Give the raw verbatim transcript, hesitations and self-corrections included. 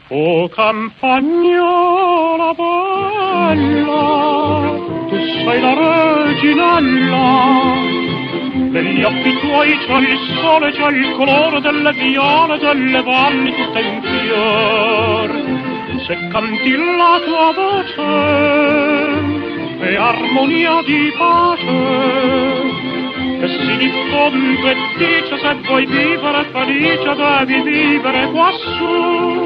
O campagnola bella, tu sei la reginella, negli occhi tuoi c'è il sole, c'è il colore delle viole, delle valli tutte in fior. Se canti la tua voce è armonia di pace, che si diffonde e dice: se vuoi vivere felice devi vivere quassù.